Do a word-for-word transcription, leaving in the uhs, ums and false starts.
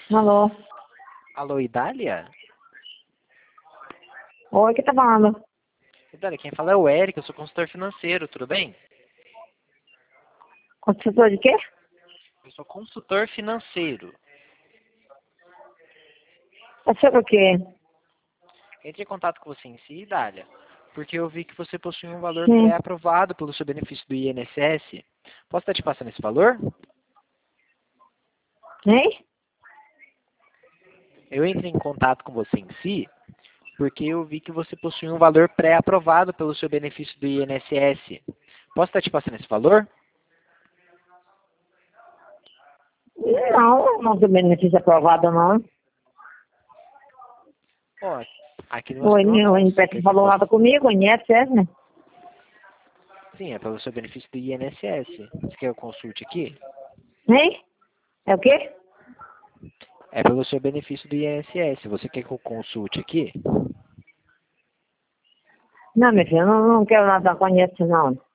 Alô? Alô, Idália? Oi, que tá falando? Idália, quem fala é o Eric, eu sou consultor financeiro, tudo bem? Consultor de quê? Eu sou consultor financeiro. É sobre o quê? Entrei em contato com você em si, Idália, porque eu vi que você possui um valor Sim. pré-aprovado pelo seu benefício do I N S S. Posso estar te passando esse valor? Hein? Eu entrei em contato com você em si, porque eu vi que você possui um valor pré-aprovado pelo seu benefício do I N S S. Posso estar te passando esse valor? Não, não tem benefício aprovado, não. Ó, aqui no meu O sistema I N P consta S que não aqui falou você... nada comigo, o I N S S, né? Sim, é pelo seu benefício do I N S S. Você quer que eu consulte aqui? Hein? É o quê? É pelo seu benefício do I N S S. Você quer que eu consulte aqui? Não, meu filho, eu não, não quero nada com I N S S, não.